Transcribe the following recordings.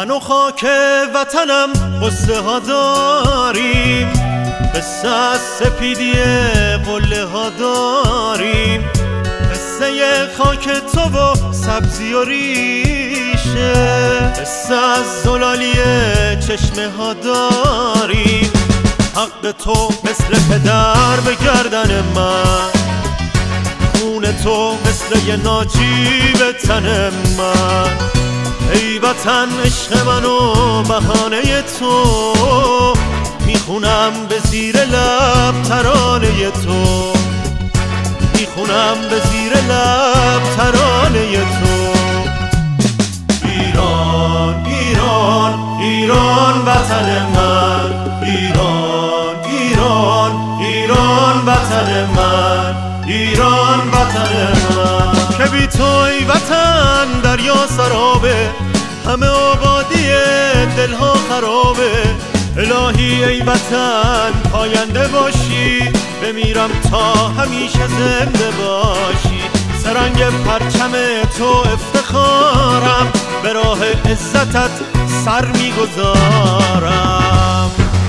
من و خاک وطنم قصه ها داریم، قصه از سپیدی قله ها داریم، قصه خاک تو و سبزی و ریشه، قصه از زلالی چشمه ها داریم. حق تو مثل پدر به گردن من، خون تو مثل یه ناجی به تن من. ای وطن عشق من و بهانه تو، میخونم به زیر لب ترانه تو، میخونم به زیر لب ترانه تو. ایران ایران ایران وطن من، ایران ایران ایران وطن من، ایران وطن من. که بی تو ای وطن دریا سرابه، همه آبادی دلها خرابه. الهی ای وطن پاینده باشی، بمیرم تا همیشه زنده باشی. سرنگ پرچم تو افتخارم، به راه عزتت سر میگذارم.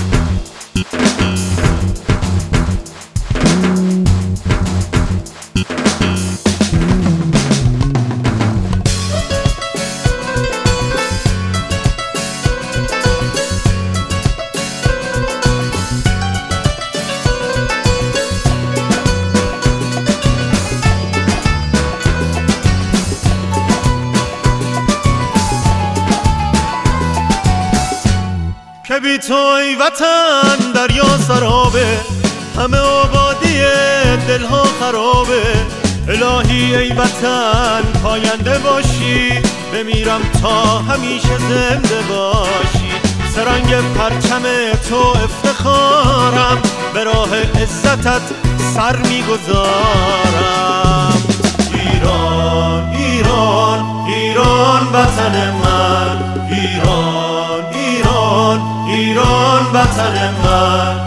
که بی تو ای وطن دریا سرابه، همه آبادی دلها خرابه. الهی ای وطن پاینده باشی، بمیرم تا همیشه زنده باشی. سرنگ پرچم تو افتخارم، به راه عزتت سر میگذارم. ایران ایران ایران وطن من، ایران ایران ایران وطن من.